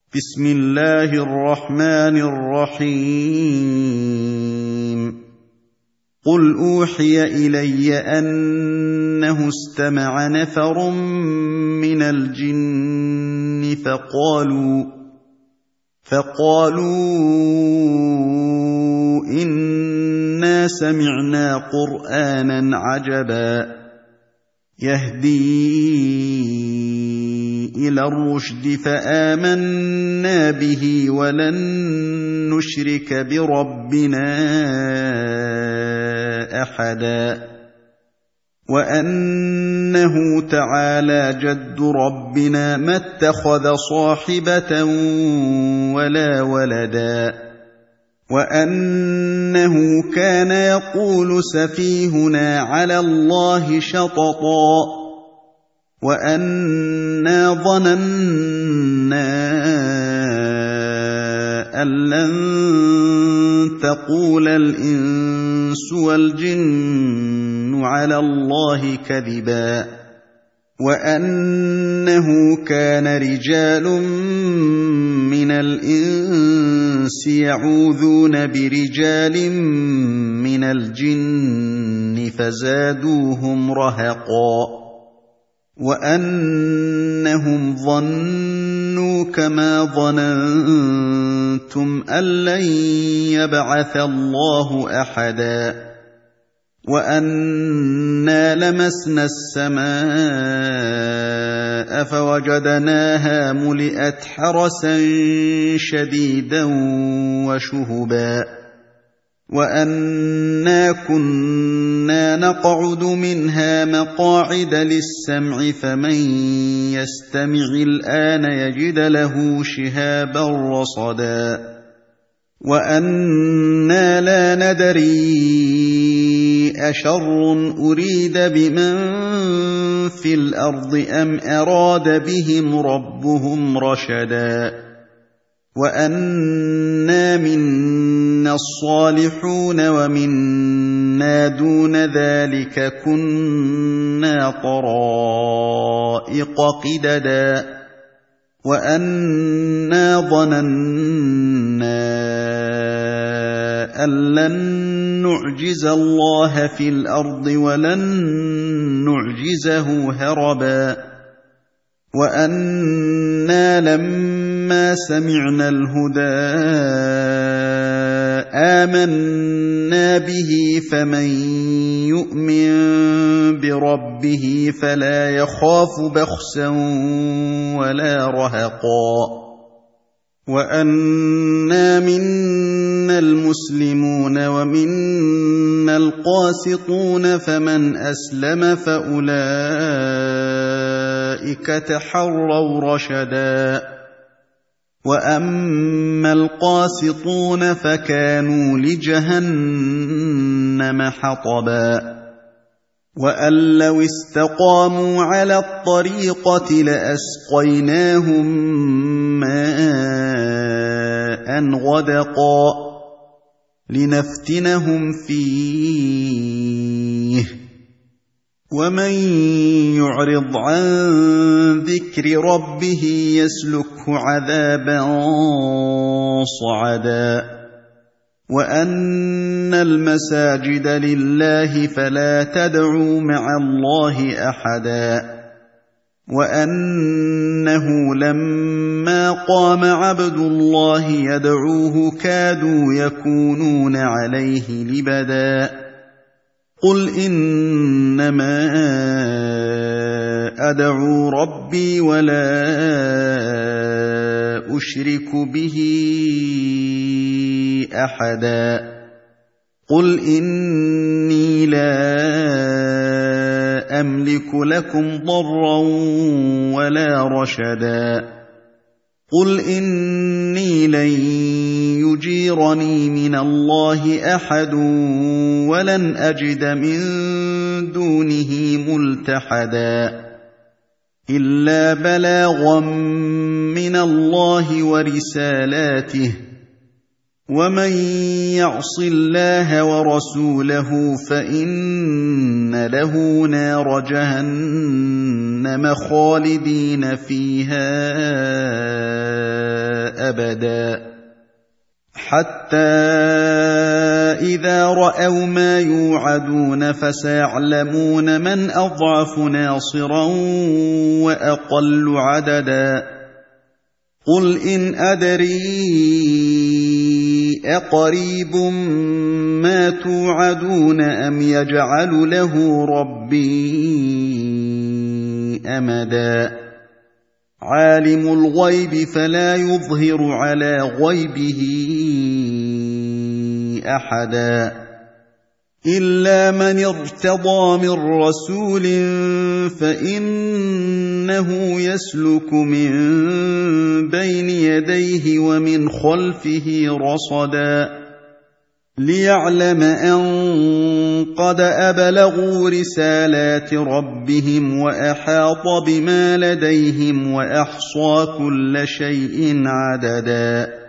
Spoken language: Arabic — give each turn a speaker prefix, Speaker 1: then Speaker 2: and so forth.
Speaker 1: بسم الله الرحمن الرحيم قل أوحي إلي أنه استمع نفر من الجن فقالوا إنا سمعنا قرآنا عجبا يهدي إلى الرشد فآمنا به ولن نشرك بربنا أحدا وأنه تعالى جد ربنا ما اتخذ صاحبة ولا ولدا وأنه كان يقول سفيهنا على الله شططا وأنا ظننا أن لن تقول الإنس والجن على الله كذبا وأنه كان رجال من الإنس يعوذون برجال من الجن فزادوهم رهقا وأنهم ظنوا كما ظننتم أن لن يبعث الله أحدا وأنا لمسنا السماء فوجدناها ملئت حرسا شديدا وشهبا وأنا كنا نقعد منها مقاعد للسمع فمن يستمع الآن يجد له شهابا رصدا وأنا لا ندري أشر أريد بمن في الأرض أم أراد بهم ربهم رشدا وأنا منا الصالحون ومنا دون ذلك كنا طرائق قددا وأنا ظننا أن لن نعجز الله في الأرض ولن نعجزه هربا وأنا لما سمعنا الهدى آمنا به فمن يؤمن بربه فلا يخاف بخسا ولا رهقا وأنا منا المسلمون ومنا القاسطون فمن أسلم فأولئك تحروا رشدا وأما القاسطون فكانوا لجهنم حطبا وأن لو استقاموا على الطريقة لأسقيناهم ماء غدقا لنفتنهم فيه ومن يعرض عن ذكر ربه يسلكه عذابا صعدا وأن المساجد لله فلا تدعوا مع الله أحدا وأنه لما قام عبد الله يدعوه كادوا يكونون عليه لبدا قل إنما أدعو ربي ولا أشرك به أحدا قل إني لا أملك لكم ضرا ولا رشدا قل إني لن يجيرني من الله أحد ولن أجد من دونه ملتحدا إلا بلاغا من الله ورسالاته ومن يعص الله ورسوله فإن له نار جهنم خالدين فيها أبدا حتى إذا رأوا ما يوعدون فسيعلمون من أضعف ناصرا وأقل عددا قل إن أدري أقريب ما توعدون أم يجعل له ربي أمدا عالم الغيب فلا يظهر على غيبه أحدا إلا من ارتضى من رسول فإنه يسلك من بين يديه ومن خلفه رصدا ليعلم أن قد أبلغوا رسالات ربهم وأحاط بما لديهم وأحصى كل شيء عددا